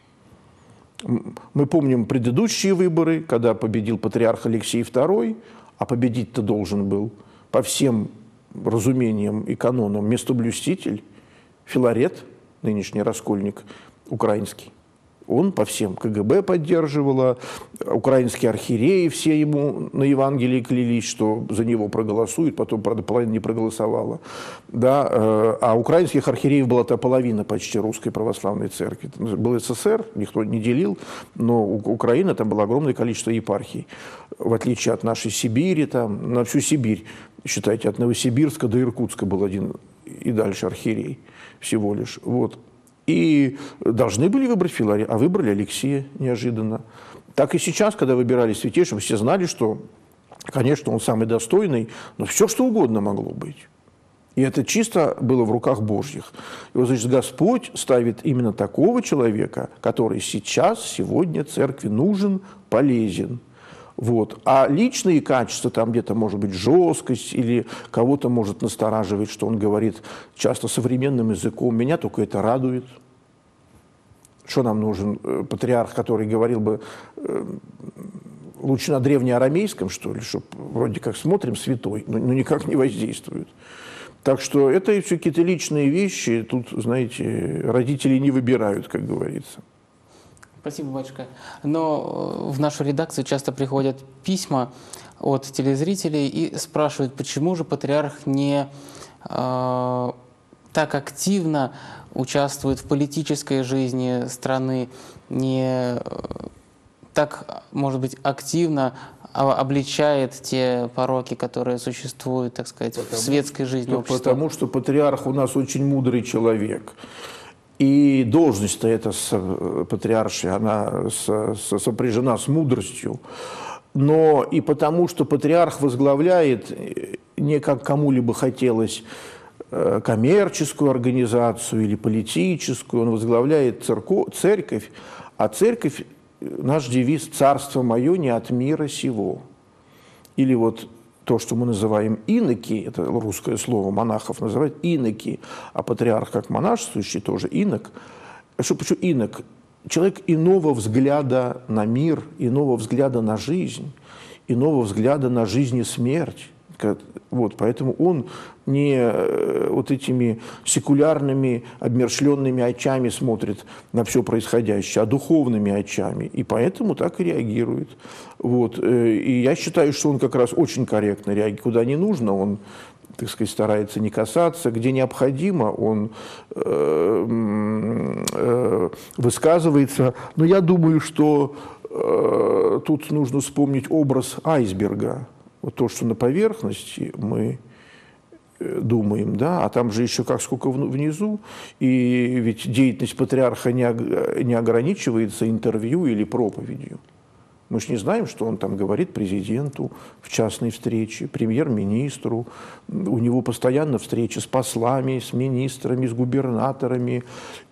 Мы помним предыдущие выборы, когда победил патриарх Алексей второй, а победить-то должен был по всем разумениям и канонам местоблюститель Филарет, нынешний раскольник украинский. Он по всем КГБ поддерживала, украинские архиереи все ему на Евангелии клялись, что за него проголосуют, потом, правда, половина не проголосовала. Да, а украинских архиереев была-то половина почти русской православной церкви. Был СССР, никто не делил, но Украина, там было огромное количество епархий. В отличие от нашей Сибири, там, на всю Сибирь, считайте, от Новосибирска до Иркутска был один и дальше архиерей всего лишь. Вот. И должны были выбрать Филарета, а выбрали Алексея неожиданно. Так и сейчас, когда выбирали святейшего, все знали, что, конечно, он самый достойный, но все, что угодно могло быть. И это чисто было в руках Божьих. И вот, значит, Господь ставит именно такого человека, который сейчас, сегодня церкви нужен, полезен. Вот. А личные качества, там где-то может быть жесткость или кого-то может настораживать, что он говорит часто современным языком. Меня только это радует. Что нам нужен патриарх, который говорил бы э, лучше на древнеарамейском, что ли, чтобы вроде как смотрим святой, но, но никак не воздействует. Так что это все какие-то личные вещи. Тут, знаете, родители не выбирают, как говорится. Спасибо, батюшка. Но в нашу редакцию часто приходят письма от телезрителей и спрашивают, почему же патриарх не э, так активно участвует в политической жизни страны, не э, так, может быть, активно обличает те пороки, которые существуют, так сказать, потому, в светской жизни ну, общества. Потому что патриарх у нас очень мудрый человек. И должность-то эта с патриаршей, она с, с, сопряжена с мудростью. Но и потому, что патриарх возглавляет, не как кому-либо хотелось, коммерческую организацию или политическую, он возглавляет церковь, церковь, а церковь, наш девиз «Царство мое не от мира сего». Или вот то, что мы называем иноки, это русское слово, монахов называют иноки, а патриарх как монашествующий тоже инок. Что, почему инок? Человек иного взгляда на мир, иного взгляда на жизнь, иного взгляда на жизнь и смерть. Вот, поэтому он не вот этими секулярными, обмершленными очами смотрит на все происходящее, а духовными очами. И поэтому так и реагирует. Вот. И я считаю, что он как раз очень корректно реагирует. Куда не нужно, он, так сказать, старается не касаться. Где необходимо, он э, э, высказывается. Но я думаю, что э, тут нужно вспомнить образ айсберга. Вот то, что на поверхности мы думаем, да, а там же еще как сколько внизу, и ведь деятельность патриарха не, не ограничивается интервью или проповедью. Мы же не знаем, что он там говорит президенту в частной встрече, премьер-министру. У него постоянно встречи с послами, с министрами, с губернаторами.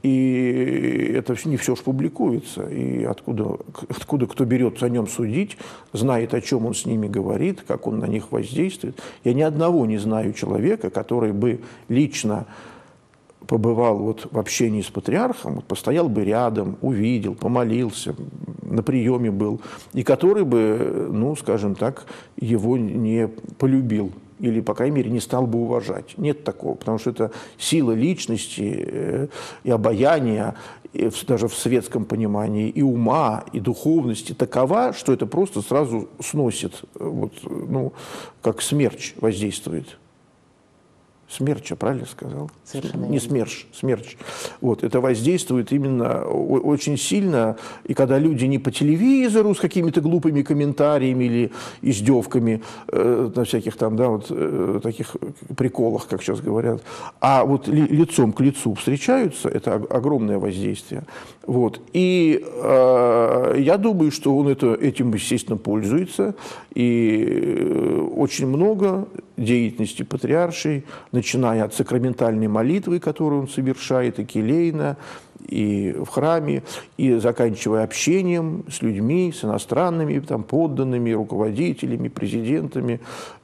И это не все ж публикуется. И откуда, откуда кто берется о нем судить, знает, о чем он с ними говорит, как он на них воздействует. Я ни одного не знаю человека, который бы лично побывал вот в общении с патриархом, вот постоял бы рядом, увидел, помолился, на приеме был, и который бы, ну, скажем так, его не полюбил или, по крайней мере, не стал бы уважать. Нет такого, потому что это сила личности и обаяния, и даже в светском понимании, и ума, и духовности такова, что это просто сразу сносит, вот, ну, как смерч воздействует. Смерч, я правильно сказал? Совершенно Не смерч, смерч. Вот, это воздействует именно очень сильно, и когда люди не по телевизору с какими-то глупыми комментариями или издевками э, на всяких там, да, вот э, таких приколах, как сейчас говорят, а вот ли, лицом к лицу встречаются, это огромное воздействие. Вот. И э, я думаю, что он это, этим, естественно, пользуется, и очень много деятельности патриаршей, начиная от сакраментальной молитвы, которую он совершает, и келейно, и в храме, и заканчивая общением с людьми, с иностранными там, подданными, руководителями, президентами,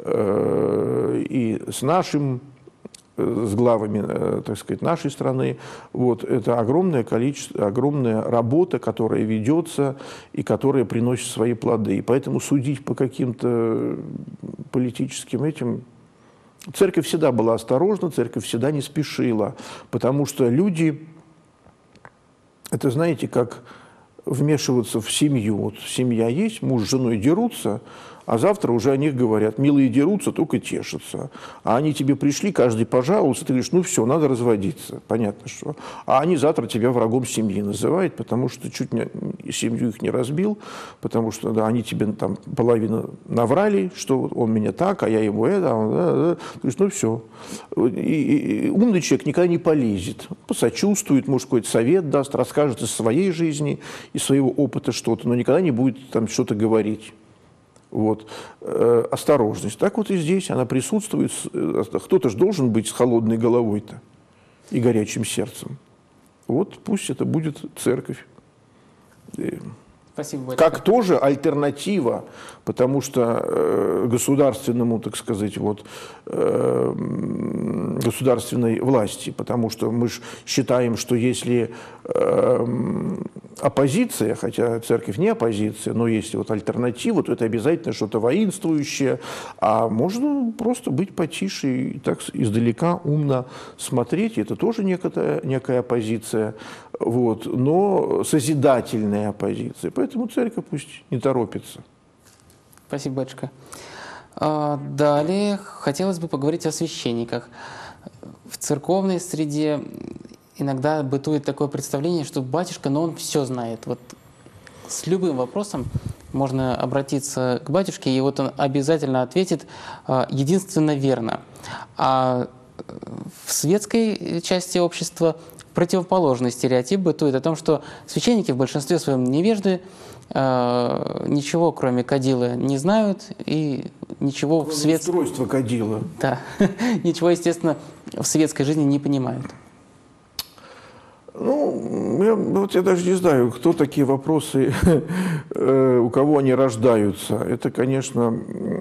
э, и с нашим, с главами, э, так сказать, нашей страны. Вот, это огромное количество, огромная работа, которая ведется и которая приносит свои плоды. И поэтому судить по каким-то политическим этим... Церковь всегда была осторожна, церковь всегда не спешила, потому что люди, это, знаете, как вмешиваться в семью. Вот семья есть, муж с женой дерутся, а завтра уже о них говорят, милые дерутся, только тешатся. А они тебе пришли, каждый пожаловался, ты говоришь, ну все, надо разводиться, понятно что. А они завтра тебя врагом семьи называют, потому что чуть не, семью их не разбил, потому что да, они тебе там половину наврали, что он меня так, а я ему это, а он, да, да. Ты говоришь, ну все. И, и, умный человек никогда не полезет, посочувствует, может, какой-то совет даст, расскажет из своей жизни, из своего опыта что-то, но никогда не будет там что-то говорить. Вот. Э, осторожность. Так вот и здесь она присутствует. Кто-то же должен быть с холодной головой-то и горячим сердцем. Вот пусть это будет церковь. Спасибо большое. Как тоже альтернатива, потому что э, государственному, так сказать, вот, э, государственной власти, потому что мы же считаем, что если э, оппозиция, хотя церковь не оппозиция, но если вот альтернатива, то это обязательно что-то воинствующее, а можно просто быть потише и так издалека умно смотреть, это тоже некая, некая оппозиция, вот, но созидательная оппозиция, поэтому церковь пусть не торопится. Спасибо, батюшка. Далее хотелось бы поговорить о священниках. В церковной среде иногда бытует такое представление, что батюшка, но он все знает. Вот с любым вопросом можно обратиться к батюшке, и вот он обязательно ответит единственно верно. А в светской части общества противоположный стереотип бытует о том, что священники в большинстве своем невежды, ничего, кроме кадила, не знают, и ничего Кроме в свет... устройства кадила. Да, ничего, естественно, в светской жизни не понимают. Ну, я, вот я даже не знаю, кто такие вопросы, у кого они рождаются. Это, конечно,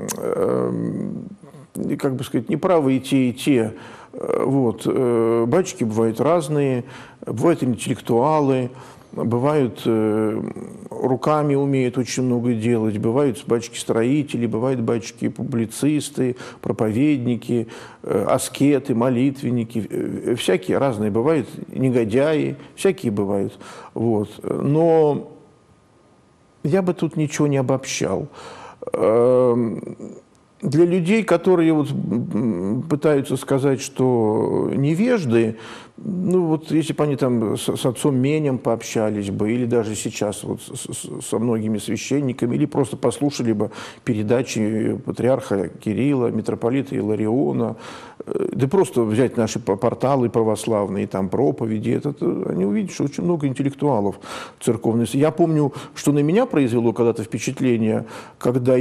как бы сказать, неправы и те, и те. Вот. Батюшки бывают разные, бывают интеллектуалы, бывают руками умеют очень много делать, бывают батюшки-строители, бывают батюшки-публицисты, проповедники, аскеты, молитвенники, всякие разные бывают, негодяи, всякие бывают. Вот. Но я бы тут ничего не обобщал. Для людей, которые вот пытаются сказать, что невежды, ну вот если бы они там с, с отцом Менем пообщались бы, или даже сейчас вот с, со многими священниками, или просто послушали бы передачи патриарха Кирилла, митрополита Илариона, да просто взять наши порталы православные, там проповеди, это, они увидят, что очень много интеллектуалов церковной. Я помню, что на меня произвело когда-то впечатление, когда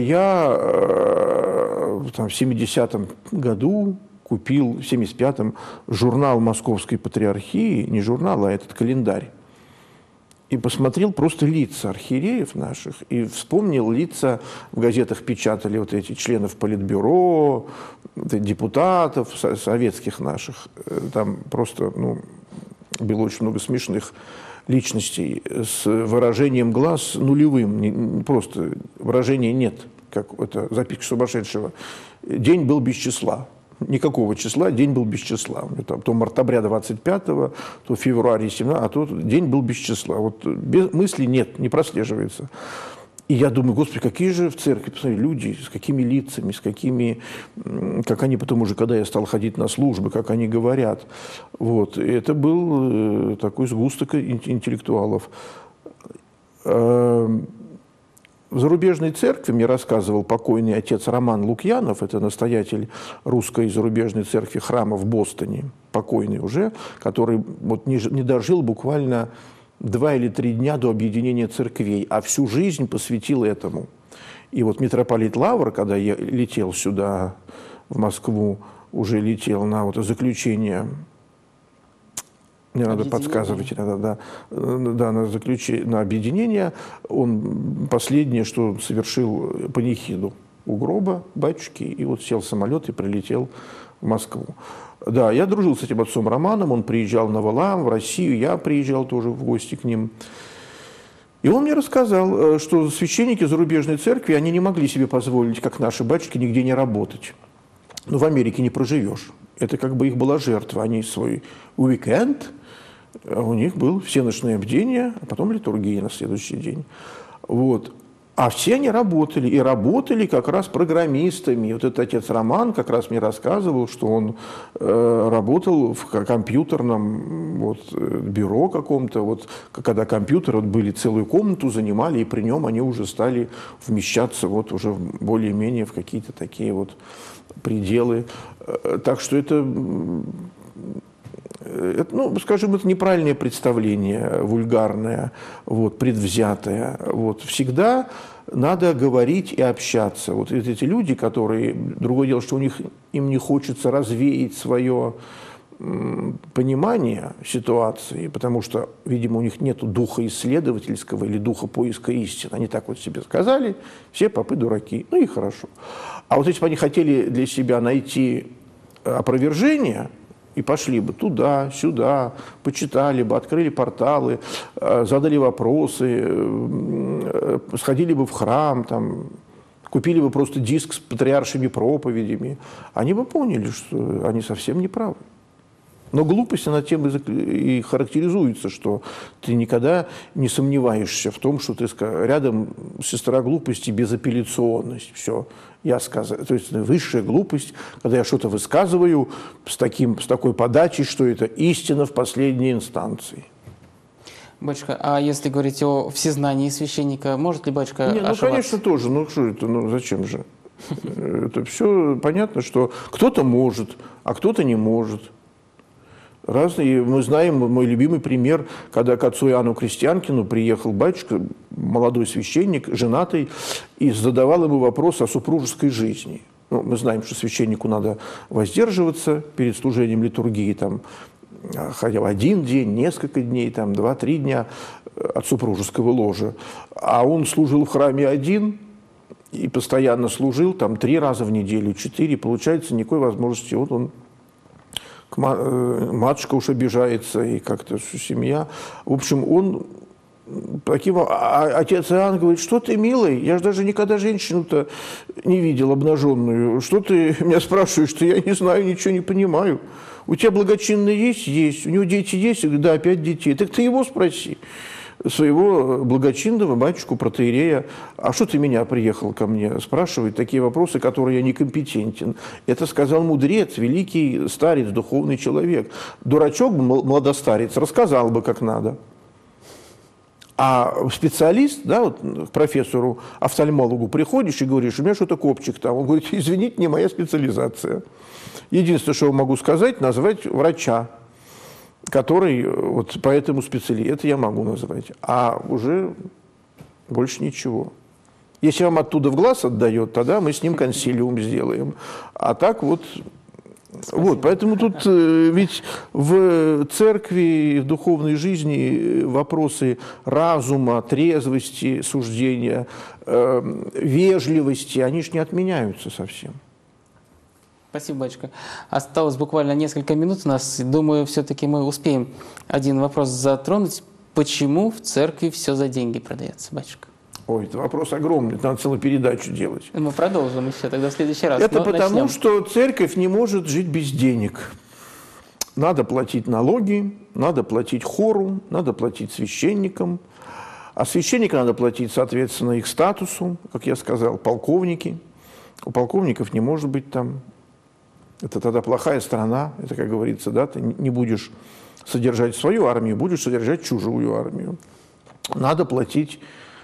я там, в семидесятом году купил, в семьдесят пятом, журнал Московской Патриархии, не журнал, а этот календарь, и посмотрел просто лица архиереев наших, и вспомнил лица, в газетах печатали вот эти членов Политбюро, депутатов советских наших, там просто, ну, было очень много смешных личностей с выражением глаз нулевым, просто выражения нет, как это записка сумасшедшего. День был без числа. Никакого числа, день был без числа. Там, то март-октября двадцать пятого, то февраля семнадцатого, а то день был без числа. Вот без мысли нет, не прослеживается. И я думаю, Господи, какие же в церкви, посмотри, люди, с какими лицами, с какими, как они потом уже, когда я стал ходить на службы, как они говорят. Вот. И это был такой сгусток интеллектуалов. В зарубежной церкви мне рассказывал покойный отец Роман Лукьянов, это настоятель русской зарубежной церкви храма в Бостоне, покойный уже, который вот не, не дожил буквально два или три дня до объединения церквей, а всю жизнь посвятил этому. И вот митрополит Лавр, когда я летел сюда, в Москву, уже летел на вот заключение. Мне надо подсказывать иногда, да, да, на заключение, на объединение. Он последнее, что он совершил панихиду у гроба батюшки, и вот сел в самолет и прилетел в Москву. Да, я дружил с этим отцом Романом, он приезжал на Валаам, в Россию, я приезжал тоже в гости к ним. И он мне рассказал, что священники зарубежной церкви, они не могли себе позволить, как наши батюшки, нигде не работать. Ну, в Америке не проживешь. Это как бы их была жертва. Они свой уикенд, у них было всеночное бдение, а потом литургия на следующий день. Вот. А все они работали, и работали как раз программистами. Вот этот отец Роман как раз мне рассказывал, что он э, работал в компьютерном вот, бюро каком-то, вот, когда компьютеры вот, были, целую комнату занимали, и при нем они уже стали вмещаться вот, уже более-менее в какие-то такие вот пределы. Так что это... Это, ну, скажем, это неправильное представление, вульгарное, вот, предвзятое. Вот. Всегда надо говорить и общаться. Вот эти люди, которые, другое дело, что у них, им не хочется развеять свое м, понимание ситуации, потому что, видимо, у них нет духа исследовательского или духа поиска истины. Они так вот себе сказали, все попы дураки, ну и хорошо. А вот если бы они хотели для себя найти опровержение И пошли бы туда, сюда, почитали бы, открыли порталы, задали вопросы, сходили бы в храм, там, купили бы просто диск с патриаршими проповедями. Они бы поняли, что они совсем не правы. Но глупость, она тем и характеризуется, что ты никогда не сомневаешься в том, что ты рядом сестра глупости, безапелляционность. Все, я сказал. То есть высшая глупость, когда я что-то высказываю с, таким, с такой подачей, что это истина в последней инстанции. Батюшка, а если говорить о всезнании священника, может ли батюшка Не, ну, ошибаться? конечно, тоже. Ну, что это? Ну, зачем же? Это все понятно, что кто-то может, а кто-то не может. Разные. Мы знаем, мой любимый пример, когда к отцу Иоанну Крестьянкину приехал батюшка, молодой священник, женатый, и задавал ему вопрос о супружеской жизни. Ну, мы знаем, что священнику надо воздерживаться перед служением литургии, там, хотя бы один день, несколько дней, там, два-три дня от супружеского ложа. А он служил в храме один и постоянно служил там три раза в неделю, четыре. Получается, никакой возможности. Вот он, матушка уж обижается, и как-то семья. В общем, он таким... А отец Иоанн говорит: что ты, милый, я же даже никогда женщину-то не видел обнаженную. Что ты меня спрашиваешь, что я не знаю, ничего не понимаю. У тебя благочинный есть? Есть. У него дети есть? Я говорю: да, опять детей. Так ты его спроси, своего благочинного батюшку протоиерея. А что ты меня приехал ко мне спрашивать такие вопросы, которые я некомпетентен? Это сказал мудрец, великий старец, духовный человек. Дурачок, младостарец, рассказал бы, как надо. А специалист, да, вот к профессору, офтальмологу приходишь и говоришь: у меня что-то копчик там. Он говорит: извините, не моя специализация. Единственное, что я могу сказать, назвать врача, который вот по этому специалисту. Это я могу назвать. А уже больше ничего. Если вам оттуда в глаз отдает, тогда мы с ним консилиум сделаем. А так вот... Спасибо. Вот, поэтому тут ведь в церкви, в духовной жизни вопросы разума, трезвости, суждения, э, вежливости, они же не отменяются совсем. Спасибо, батюшка. Осталось буквально несколько минут у нас. Думаю, все-таки мы успеем один вопрос затронуть. Почему в церкви все за деньги продается, батюшка? Ой, это вопрос огромный, надо целую передачу делать. Мы продолжим еще тогда в следующий раз. Это Но потому, начнем. что церковь не может жить без денег. Надо платить налоги, надо платить хору, надо платить священникам. А священникам надо платить, соответственно, их статусу, как я сказал, полковники. У полковников не может быть там. Это тогда плохая сторона. Это, как говорится, да, ты не будешь содержать свою армию, будешь содержать чужую армию. Надо платить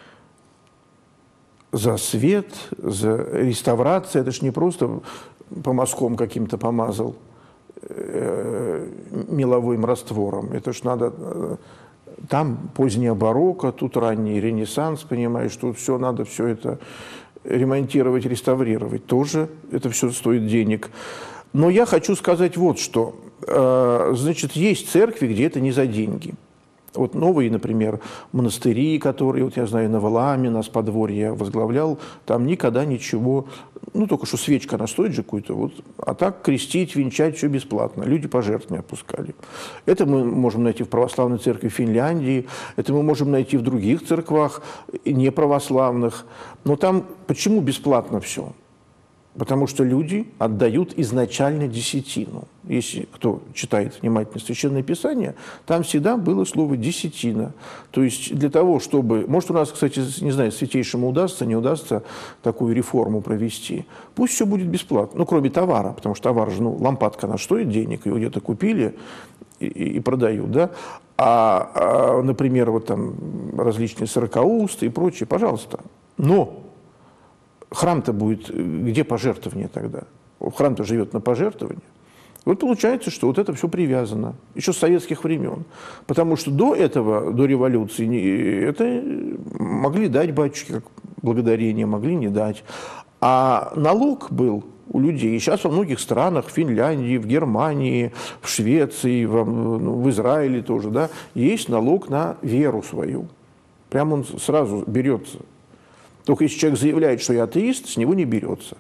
за свет, за реставрацию. Это ж не просто по мазкам каким-то помазал э, меловым раствором. Это ж надо... Э, там поздняя барокко, тут ранний ренессанс, понимаешь, тут все надо, все это ремонтировать, реставрировать. Тоже это все стоит денег. Но я хочу сказать вот что. Э, значит, есть церкви, где это не за деньги. Вот новые, например, монастыри, которые, вот я знаю, на Валааме, нас подворье возглавлял, там никогда ничего, ну, только что свечка, она стоит же какую-то, вот, а так крестить, венчать, все бесплатно. Люди пожертвования опускали. Это мы можем найти в православной церкви Финляндии, это мы можем найти в других церквах, неправославных. Но там почему бесплатно все? Потому что люди отдают изначально десятину. Если кто читает внимательно Священное Писание, там всегда было слово «десятина». То есть для того, чтобы... Может, у нас, кстати, не знаю, святейшему удастся, не удастся такую реформу провести. Пусть все будет бесплатно. Ну, кроме товара, потому что товар же, ну, лампадка, она стоит денег, ее где-то купили и, и продают, да? А, а, например, вот там различные сорокаусты и прочее, пожалуйста. Но... Храм-то будет, где пожертвование тогда? Храм-то живет на пожертвование. Вот получается, что вот это все привязано. Еще с советских времен. Потому что до этого, до революции, это могли дать батюшки как благодарение, могли не дать. А налог был у людей. И сейчас во многих странах, в Финляндии, в Германии, в Швеции, в, ну, в Израиле тоже, да, есть налог на веру свою. Прямо он сразу берется. Только если человек заявляет, что я атеист, с него не берется.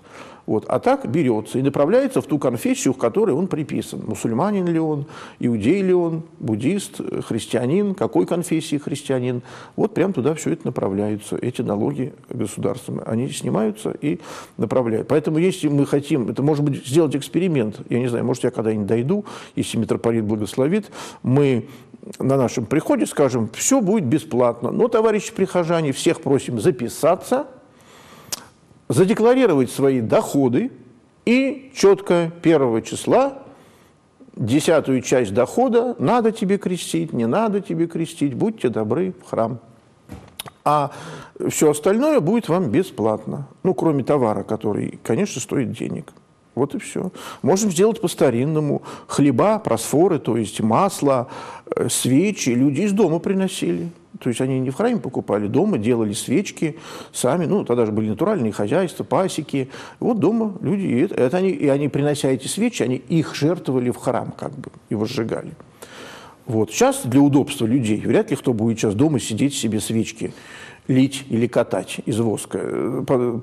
Вот. А так берется и направляется в ту конфессию, к которой он приписан. Мусульманин ли он, иудей ли он, буддист, христианин, какой конфессии христианин. Вот прям туда все это направляется. Эти налоги государственные, они снимаются и направляют. Поэтому если мы хотим, это может быть сделать эксперимент, я не знаю, может я когда-нибудь дойду, если митрополит благословит, мы на нашем приходе скажем, все будет бесплатно. Но, товарищи прихожане, всех просим записаться, задекларировать свои доходы и четко первого числа десятую часть дохода надо тебе крестить, не надо тебе крестить, будьте добры в храм. А все остальное будет вам бесплатно. Ну, кроме товара, который, конечно, стоит денег. Вот и все. Можем сделать по-старинному. Хлеба, просфоры, то есть масло, свечи люди из дома приносили. То есть они не в храме покупали, дома делали свечки сами. Ну, тогда же были натуральные хозяйства, пасеки. Вот дома люди, и, это, это они, и они, принося эти свечи, они их жертвовали в храм как бы и возжигали. Вот. Сейчас для удобства людей вряд ли кто будет сейчас дома сидеть себе свечки лить или катать из воска. Ну,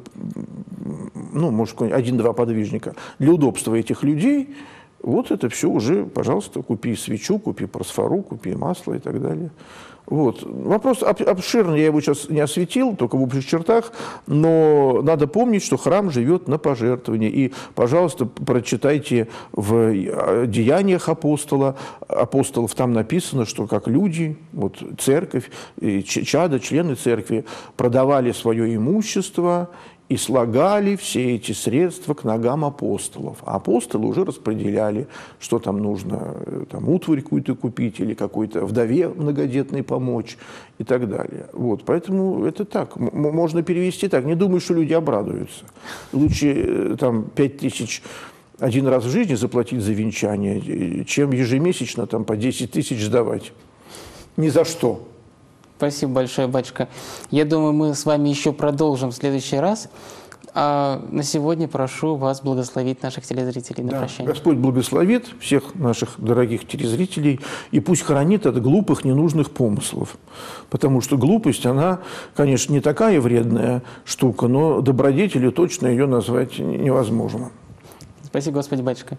может, один-два подвижника. Для удобства этих людей вот это все уже, пожалуйста, купи свечу, купи просфору, купи масло и так далее. Вот. Вопрос обширный, я его сейчас не осветил, только в общих чертах, но надо помнить, что храм живет на пожертвовании. И, пожалуйста, прочитайте в Деяниях апостола, апостолов, там написано, что как люди, вот церковь, чада, члены церкви продавали свое имущество и слагали все эти средства к ногам апостолов. А апостолы уже распределяли, что там нужно, там, утварь какую-то купить или какой-то вдове многодетной помочь и так далее. Вот, поэтому это так. Можно перевести так. Не думаю, что люди обрадуются. Лучше там пять тысяч один раз в жизни заплатить за венчание, чем ежемесячно там, по десять тысяч сдавать. Ни за что. Спасибо большое, батюшка. Я думаю, мы с вами еще продолжим в следующий раз. А на сегодня прошу вас благословить наших телезрителей на да. прощание. Господь благословит всех наших дорогих телезрителей и пусть хранит от глупых, ненужных помыслов. Потому что глупость, она, конечно, не такая вредная штука, но добродетелью точно ее назвать невозможно. Спасибо, Господи, батюшка.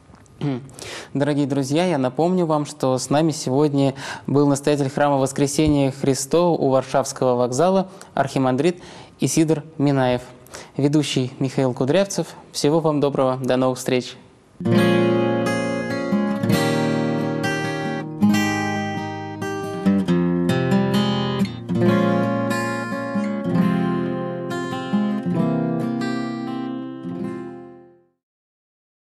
Дорогие друзья, я напомню вам, что с нами сегодня был настоятель храма Воскресения Христова у Варшавского вокзала, архимандрит Исидор Минаев. Ведущий Михаил Кудрявцев. Всего вам доброго, до новых встреч.